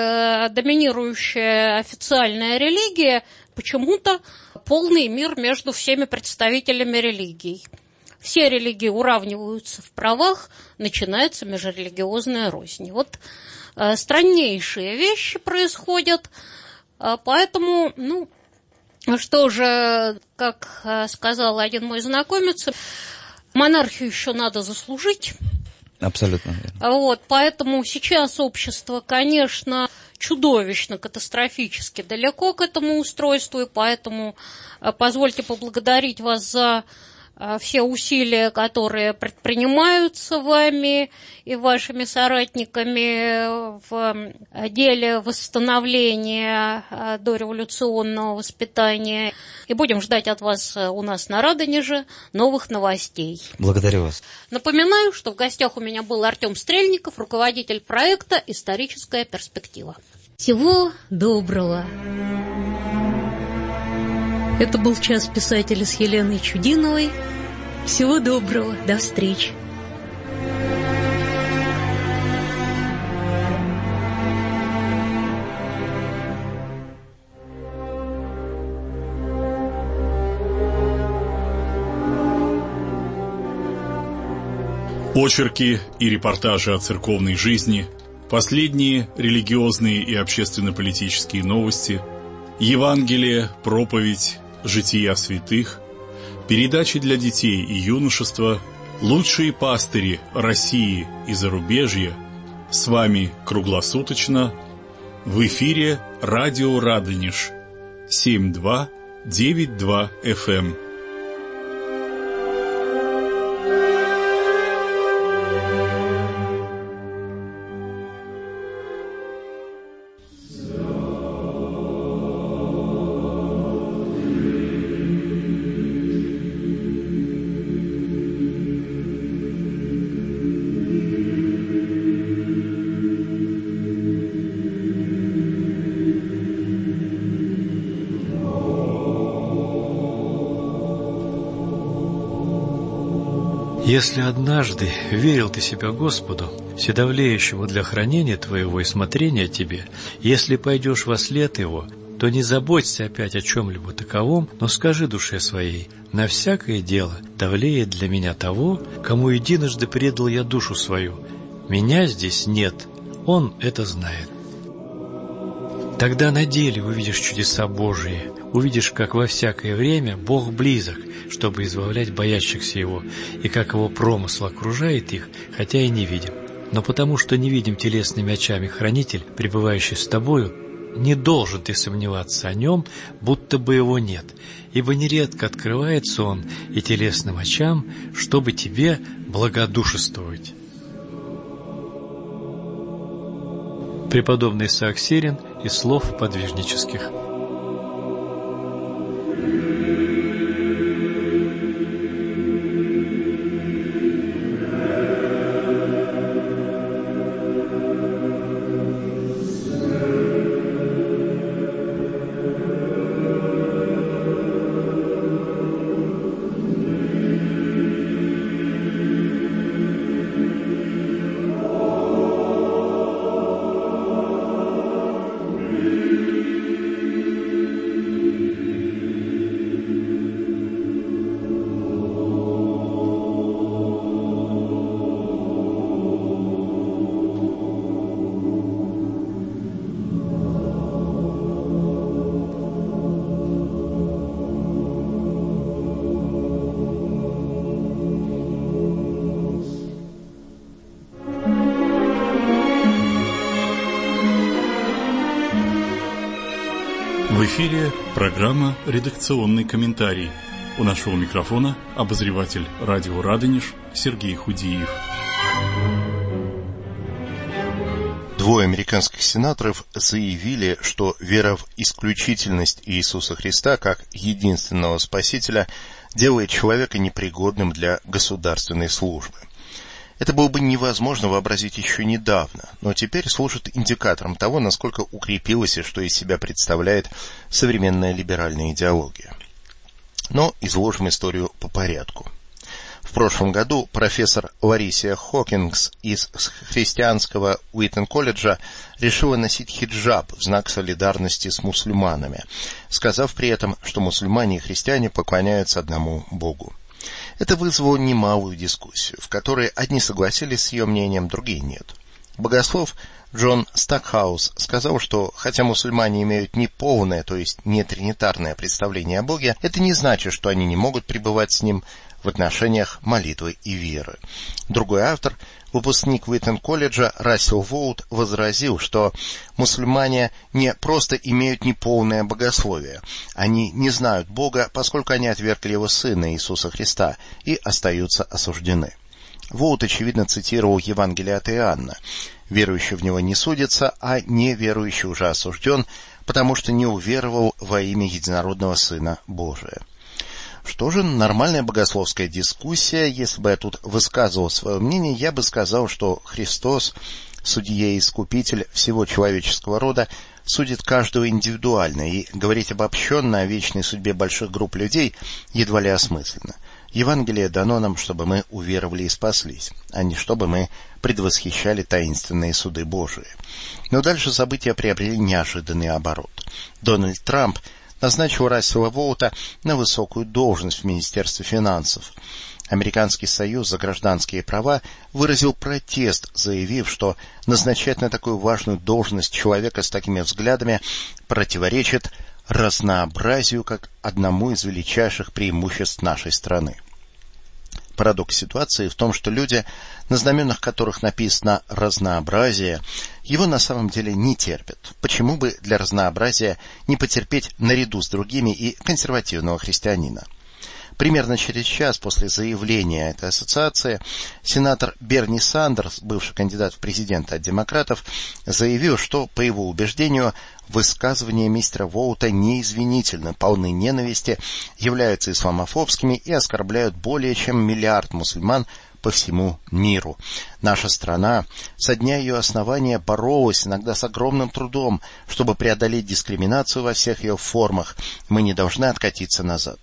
доминирующая официальная религия, почему-то полный мир между всеми представителями религий. Все религии уравниваются в правах, начинается межрелигиозная рознь. Вот э, страннейшие вещи происходят, э, поэтому, ну, что же, как э, сказал один мой знакомец, монархию еще надо заслужить. Абсолютно верно. Вот, поэтому сейчас общество, конечно, чудовищно, катастрофически далеко к этому устройству, и поэтому позвольте поблагодарить вас за все усилия, которые предпринимаются вами и вашими соратниками в деле восстановления дореволюционного воспитания. И будем ждать от вас у нас на Радонеже новых новостей. Благодарю вас. Напоминаю, что в гостях у меня был Артем Стрельников, руководитель проекта «Историческая перспектива». Всего доброго. Это был час писателя с Еленой Чудиновой. Всего доброго. До встречи. Очерки и репортажи о церковной жизни, последние религиозные и общественно-политические новости, Евангелие, проповедь, жития святых, передачи для детей и юношества, лучшие пастыри России и зарубежья. С вами круглосуточно в эфире радио Радонеж семь два девять два эф эм. Если однажды верил ты себя Господу, вседовлеющему для хранения твоего и смотрения тебе, если пойдешь во след Его, то не заботься опять о чем-либо таковом, но скажи душе своей: на всякое дело давлеет для меня того, кому единожды предал я душу свою. Меня здесь нет, он это знает. Тогда на деле увидишь чудеса Божии, увидишь, как во всякое время Бог близок, чтобы избавлять боящихся Его, и как Его промысл окружает их, хотя и не видим. Но потому что не видим телесными очами Хранитель, пребывающий с тобою, не должен ты сомневаться о Нем, будто бы Его нет, ибо нередко открывается Он и телесным очам, чтобы тебе благодушествовать. Преподобный Исаак Сирин из слов подвижнических. В эфире программа «Редакционный комментарий». У нашего микрофона обозреватель радио «Радонеж» Сергей Худиев. Двое американских сенаторов заявили, что вера в исключительность Иисуса Христа как единственного Спасителя делает человека непригодным для государственной службы. Это было бы невозможно вообразить еще недавно, но теперь служит индикатором того, насколько укрепилась и что из себя представляет современная либеральная идеология. Но изложим историю по порядку. В прошлом году профессор Ларисия Хокингс из христианского Уитон-колледжа решила носить хиджаб в знак солидарности с мусульманами, сказав при этом, что мусульмане и христиане поклоняются одному Богу. Это вызвало немалую дискуссию, в которой одни согласились с ее мнением, другие нет. Богослов Джон Стакхаус сказал, что хотя мусульмане имеют неполное, то есть не тринитарное представление о Боге, это не значит, что они не могут пребывать с Ним в отношениях молитвы и веры. Другой автор, выпускник Уитон-колледжа Рассел Воут, возразил, что мусульмане не просто имеют неполное богословие, они не знают Бога, поскольку они отвергли Его Сына Иисуса Христа и остаются осуждены. Воут, очевидно, цитировал Евангелие от Иоанна: «Верующий в Него не судится, а неверующий уже осужден, потому что не уверовал во имя единородного Сына Божия». Что же, нормальная богословская дискуссия. Если бы я тут высказывал свое мнение, я бы сказал, что Христос, судья и искупитель всего человеческого рода, судит каждого индивидуально, и говорить обобщенно о вечной судьбе больших групп людей едва ли осмысленно. Евангелие дано нам, чтобы мы уверовали и спаслись, а не чтобы мы предвосхищали таинственные суды Божии. Но дальше события приобрели неожиданный оборот. Дональд Трамп назначил Рассела Воута на высокую должность в Министерстве финансов. Американский союз за гражданские права выразил протест, заявив, что назначать на такую важную должность человека с такими взглядами противоречит разнообразию как одному из величайших преимуществ нашей страны. Парадокс ситуации в том, что люди, на знаменах которых написано «разнообразие», его на самом деле не терпят. Почему бы для разнообразия не потерпеть наряду с другими и консервативного христианина? Примерно через час после заявления этой ассоциации сенатор Берни Сандерс, бывший кандидат в президенты от демократов, заявил, что, по его убеждению, высказывания мистера Воута неизвинительны, полны ненависти, являются исламофобскими и оскорбляют более чем миллиард мусульман по всему миру. Наша страна со дня ее основания боролась, иногда с огромным трудом, чтобы преодолеть дискриминацию во всех ее формах. Мы не должны откатиться назад.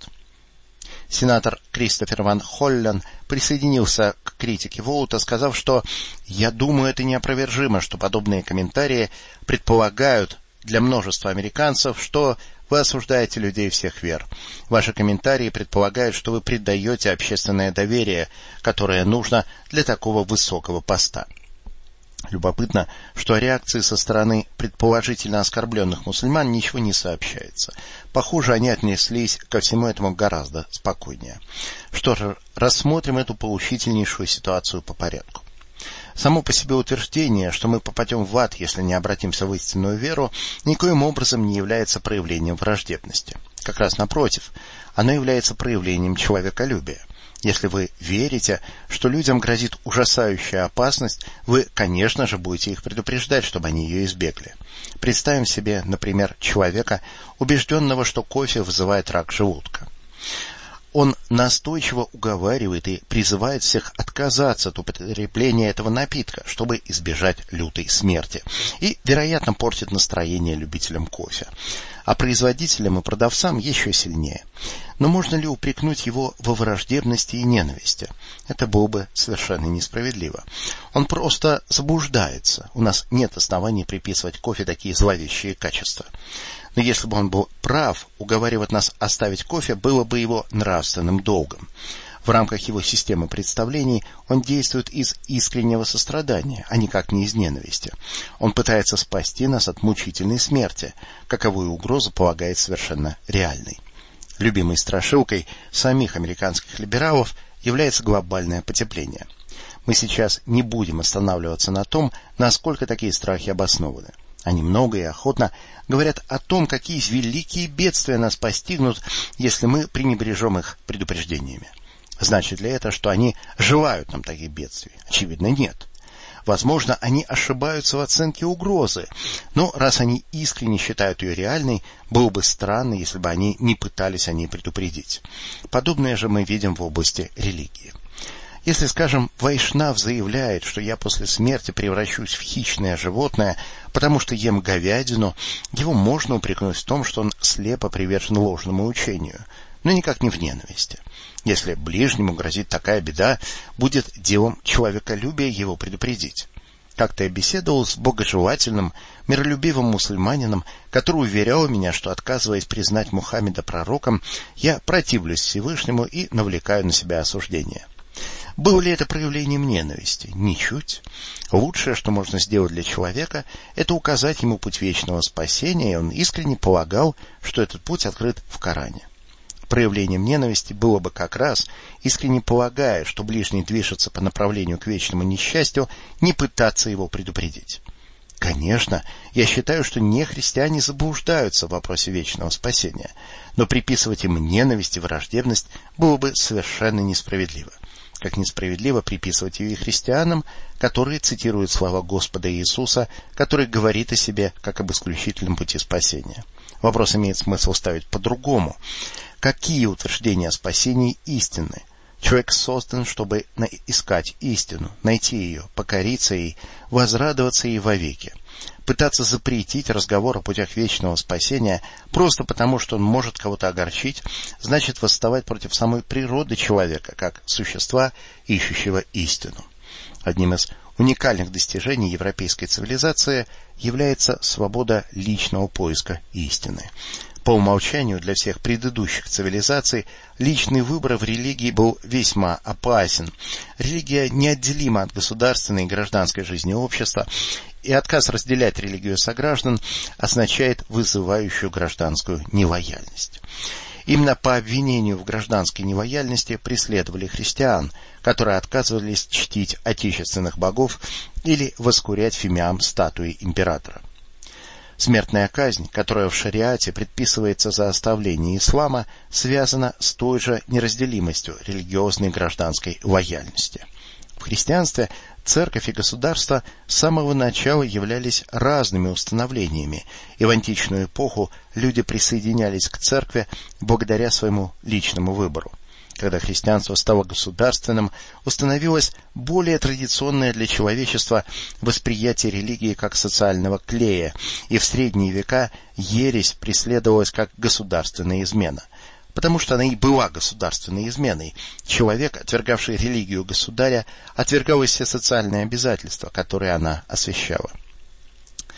Сенатор Кристофер Ван Холлен присоединился к критике Воута, сказав, что «я думаю, это неопровержимо, что подобные комментарии предполагают, для множества американцев, что вы осуждаете людей всех вер. Ваши комментарии предполагают, что вы предаете общественное доверие, которое нужно для такого высокого поста. Любопытно, что о реакции со стороны предположительно оскорбленных мусульман ничего не сообщается. Похоже, они отнеслись ко всему этому гораздо спокойнее. Что же, рассмотрим эту поучительнейшую ситуацию по порядку. Само по себе утверждение, что мы попадем в ад, если не обратимся в истинную веру, никоим образом не является проявлением враждебности. Как раз напротив, оно является проявлением человеколюбия. Если вы верите, что людям грозит ужасающая опасность, вы, конечно же, будете их предупреждать, чтобы они ее избегли. Представим себе, например, человека, убежденного, что кофе вызывает рак желудка. Он настойчиво уговаривает и призывает всех отказаться от употребления этого напитка, чтобы избежать лютой смерти, и, вероятно, портит настроение любителям кофе. А производителям и продавцам еще сильнее. Но можно ли упрекнуть его во враждебности и ненависти? Это было бы совершенно несправедливо. Он просто заблуждается. У нас нет оснований приписывать кофе такие зловещие качества. Но если бы он был прав, уговаривать нас оставить кофе было бы его нравственным долгом. В рамках его системы представлений он действует из искреннего сострадания, а никак не из ненависти. Он пытается спасти нас от мучительной смерти, каковую угрозу полагает совершенно реальной. Любимой страшилкой самих американских либералов является глобальное потепление. Мы сейчас не будем останавливаться на том, насколько такие страхи обоснованы. Они много и охотно говорят о том, какие великие бедствия нас постигнут, если мы пренебрежем их предупреждениями. Значит ли это, что они желают нам таких бедствий? Очевидно, нет. Возможно, они ошибаются в оценке угрозы, но раз они искренне считают ее реальной, было бы странно, если бы они не пытались о ней предупредить. Подобное же мы видим в области религии. Если, скажем, Вайшнав заявляет, что я после смерти превращусь в хищное животное, потому что ем говядину, его можно упрекнуть в том, что он слепо привержен ложному учению, но никак не в ненависти. Если ближнему грозит такая беда, будет делом человеколюбия его предупредить. Как-то я беседовал с богожелательным, миролюбивым мусульманином, который уверял меня, что, отказываясь признать Мухаммеда пророком, я противлюсь Всевышнему и навлекаю на себя осуждение. Было ли это проявлением ненависти? Ничуть. Лучшее, что можно сделать для человека, это указать ему путь вечного спасения, и он искренне полагал, что этот путь открыт в Коране. Проявлением ненависти было бы как раз, искренне полагая, что ближний движется по направлению к вечному несчастью, не пытаться его предупредить. Конечно, я считаю, что нехристиане заблуждаются в вопросе вечного спасения, но приписывать им ненависть и враждебность было бы совершенно несправедливо. Как несправедливо приписывать ее и христианам, которые цитируют слова Господа Иисуса, который говорит о себе как об исключительном пути спасения. Вопрос имеет смысл ставить по-другому. Какие утверждения о спасении истинны? Человек создан, чтобы искать истину, найти ее, покориться ей, возрадоваться ей вовеки. Пытаться запретить разговор о путях вечного спасения просто потому, что он может кого-то огорчить, значит восставать против самой природы человека, как существа, ищущего истину. Одним из уникальных достижений европейской цивилизации является свобода личного поиска истины. По умолчанию для всех предыдущих цивилизаций личный выбор в религии был весьма опасен. Религия неотделима от государственной и гражданской жизни общества, и отказ разделять религию сограждан означает вызывающую гражданскую нелояльность. Именно по обвинению в гражданской нелояльности преследовали христиан, которые отказывались чтить отечественных богов или воскурять фимиам статуи императора. Смертная казнь, которая в шариате предписывается за оставление ислама, связана с той же неразделимостью религиозной и гражданской лояльности. В христианстве церковь и государство с самого начала являлись разными установлениями, и в античную эпоху люди присоединялись к церкви благодаря своему личному выбору. Когда христианство стало государственным, установилось более традиционное для человечества восприятие религии как социального клея, и в средние века ересь преследовалась как государственная измена. Потому что она и была государственной изменой. Человек, отвергавший религию государя, отвергал и все социальные обязательства, которые она освящала.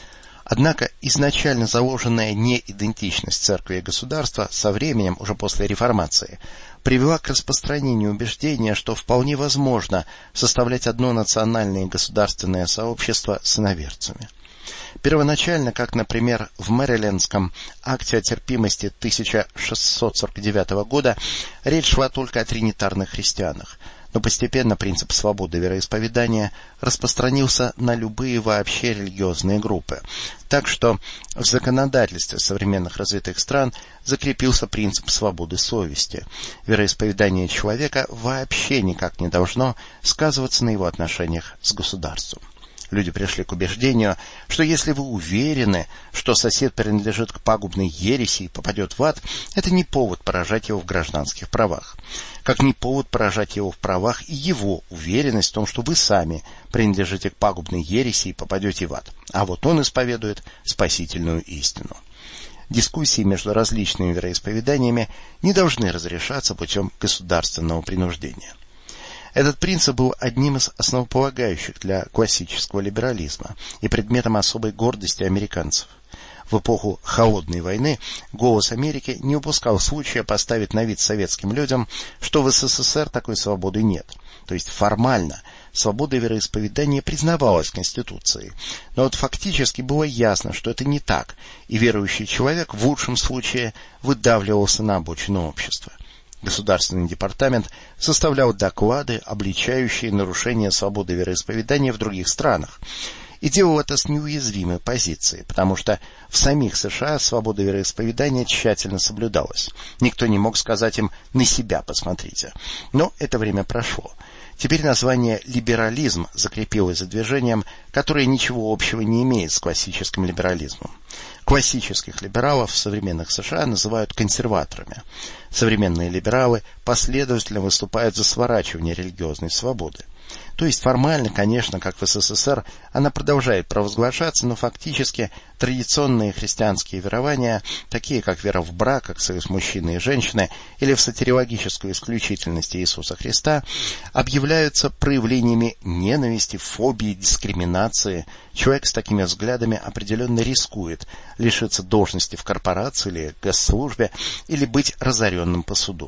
Однако изначально заложенная неидентичность церкви и государства со временем, уже после реформации, привела к распространению убеждения, что вполне возможно составлять одно национальное и государственное сообщество с иноверцами. Первоначально, как, например, в Мэрилендском акте о терпимости тысяча шестьсот сорок девятого года, речь шла только о тринитарных христианах, но постепенно принцип свободы вероисповедания распространился на любые вообще религиозные группы, так что в законодательстве современных развитых стран закрепился принцип свободы совести. Вероисповедание человека вообще никак не должно сказываться на его отношениях с государством. Люди пришли к убеждению, что если вы уверены, что сосед принадлежит к пагубной ереси и попадет в ад, это не повод поражать его в гражданских правах. Как не повод поражать его в правах и его уверенность в том, что вы сами принадлежите к пагубной ереси и попадете в ад. А вот он исповедует спасительную истину. Дискуссии между различными вероисповеданиями не должны разрешаться путем государственного принуждения. Этот принцип был одним из основополагающих для классического либерализма и предметом особой гордости американцев. В эпоху Холодной войны «Голос Америки» не упускал случая поставить на вид советским людям, что в СССР такой свободы нет. То есть формально свобода вероисповедания признавалась Конституцией, но вот фактически было ясно, что это не так, и верующий человек в лучшем случае выдавливался на обочину общества. Государственный департамент составлял доклады, обличающие нарушение свободы вероисповедания в других странах, и делал это с неуязвимой позиции, потому что в самих США свобода вероисповедания тщательно соблюдалась. Никто не мог сказать им «на себя посмотрите». Но это время прошло. Теперь название «либерализм» закрепилось за движением, которое ничего общего не имеет с классическим либерализмом. Классических либералов в современных США называют консерваторами. Современные либералы последовательно выступают за сворачивание религиозной свободы. То есть формально, конечно, как в СССР, она продолжает провозглашаться, но фактически традиционные христианские верования, такие как вера в брак, как союз мужчины и женщины, или в сотириологическую исключительность Иисуса Христа, объявляются проявлениями ненависти, фобии, дискриминации. Человек с такими взглядами определенно рискует лишиться должности в корпорации или госслужбе, или быть разоренным по суду.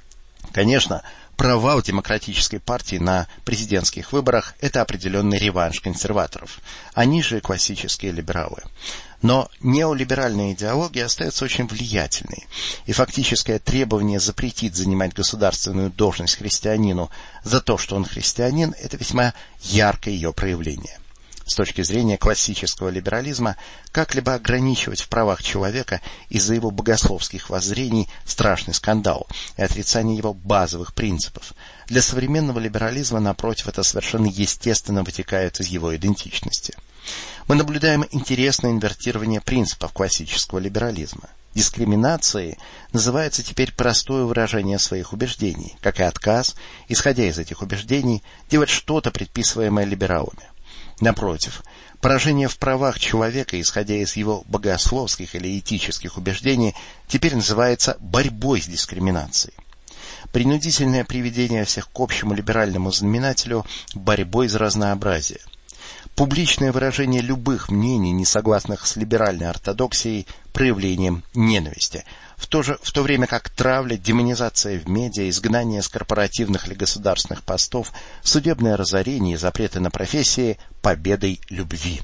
Конечно, провал демократической партии на президентских выборах – это определенный реванш консерваторов. Они же классические либералы. Но неолиберальная идеология остается очень влиятельной, и фактическое требование запретить занимать государственную должность христианину за то, что он христианин – это весьма яркое ее проявление. С точки зрения классического либерализма, как-либо ограничивать в правах человека из-за его богословских воззрений страшный скандал и отрицание его базовых принципов. Для современного либерализма, напротив, это совершенно естественно вытекает из его идентичности. Мы наблюдаем интересное инвертирование принципов классического либерализма. Дискриминацией называется теперь простое выражение своих убеждений, как и отказ, исходя из этих убеждений, делать что-то, предписываемое либералами. Напротив, поражение в правах человека, исходя из его богословских или этических убеждений, теперь называется борьбой с дискриминацией. Принудительное приведение всех к общему либеральному знаменателю борьбой за разнообразие. Публичное выражение любых мнений, не согласных с либеральной ортодоксией, проявлением ненависти, в то же, в то время как травля, демонизация в медиа, изгнание с корпоративных или государственных постов, судебное разорение и запреты на профессии победой любви.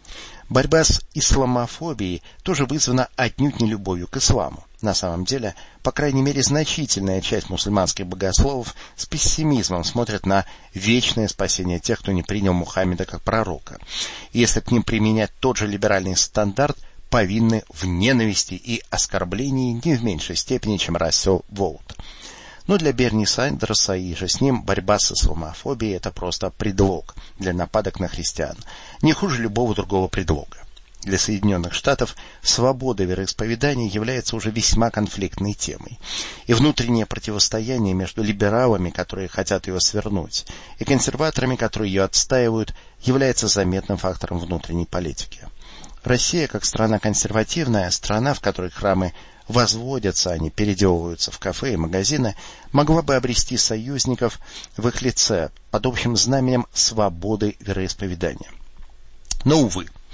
Борьба с исламофобией тоже вызвана отнюдь не любовью к исламу. На самом деле, по крайней мере, значительная часть мусульманских богословов с пессимизмом смотрят на вечное спасение тех, кто не принял Мухаммеда как пророка. И если к ним применять тот же либеральный стандарт, повинны в ненависти и оскорблении не в меньшей степени, чем Рассел Воут. Но для Берни Сандерса и же с ним борьба с исламофобией – это просто предлог для нападок на христиан, не хуже любого другого предлога. Для Соединенных Штатов свобода вероисповедания является уже весьма конфликтной темой, и внутреннее противостояние между либералами, которые хотят ее свернуть, и консерваторами, которые ее отстаивают, является заметным фактором внутренней политики. Россия, как страна консервативная, страна, в которой храмы возводятся, а не переделываются в кафе и магазины, могла бы обрести союзников в их лице под общим знаменем свободы вероисповедания. Но, увы,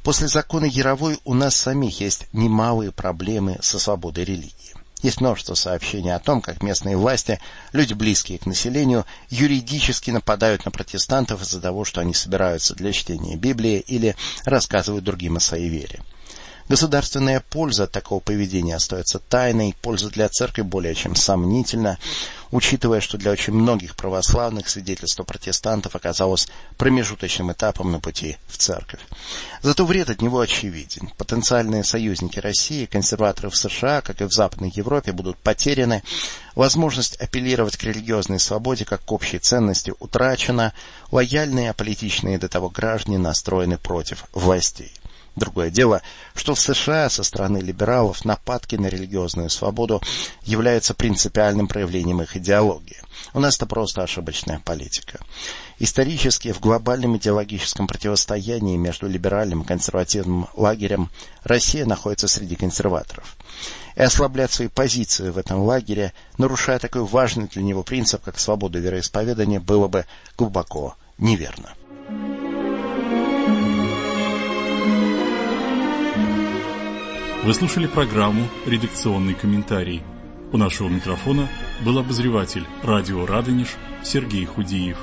После закона Яровой у нас самих есть немалые проблемы со свободой религии. Есть множество сообщений о том, как местные власти, люди близкие к населению, юридически нападают на протестантов из-за того, что они собираются для чтения Библии или рассказывают другим о своей вере. Государственная польза от такого поведения остается тайной, польза для церкви более чем сомнительна, учитывая, что для очень многих православных свидетельство протестантов оказалось промежуточным этапом на пути в церковь. Зато вред от него очевиден. Потенциальные союзники России, консерваторы в США, как и в Западной Европе, будут потеряны, возможность апеллировать к религиозной свободе как к общей ценности утрачена, лояльные аполитичные до того граждане настроены против властей. Другое дело, что в США со стороны либералов нападки на религиозную свободу являются принципиальным проявлением их идеологии. У нас это просто ошибочная политика. Исторически в глобальном идеологическом противостоянии между либеральным и консервативным лагерем Россия находится среди консерваторов. И ослаблять свои позиции в этом лагере, нарушая такой важный для него принцип, как свободу вероисповедания, было бы глубоко неверно. Вы слушали программу «Редакционный комментарий». У нашего микрофона был обозреватель радио «Радонеж» Сергей Худиев.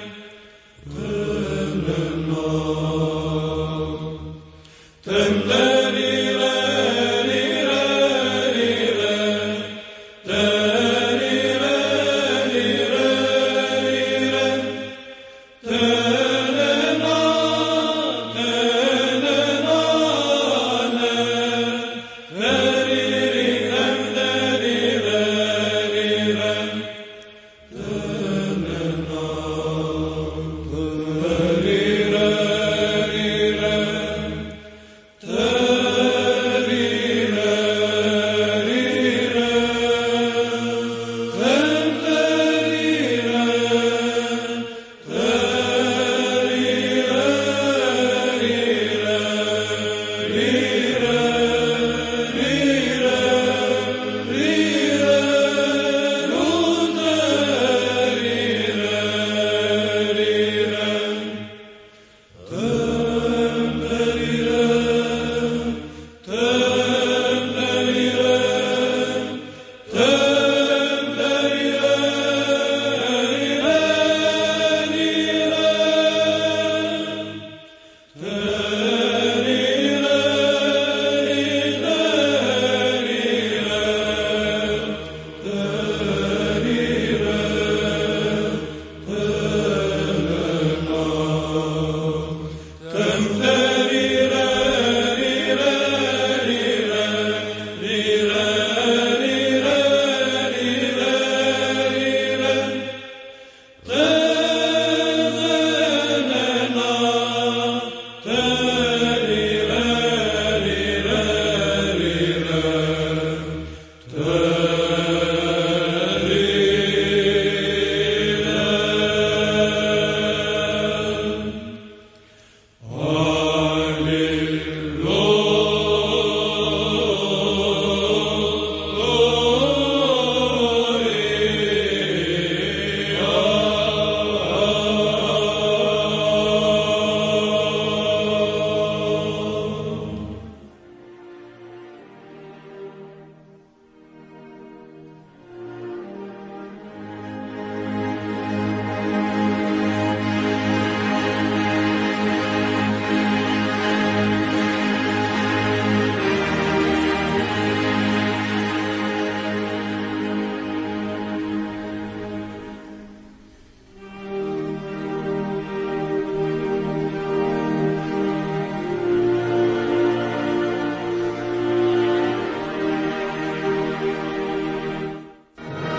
Tender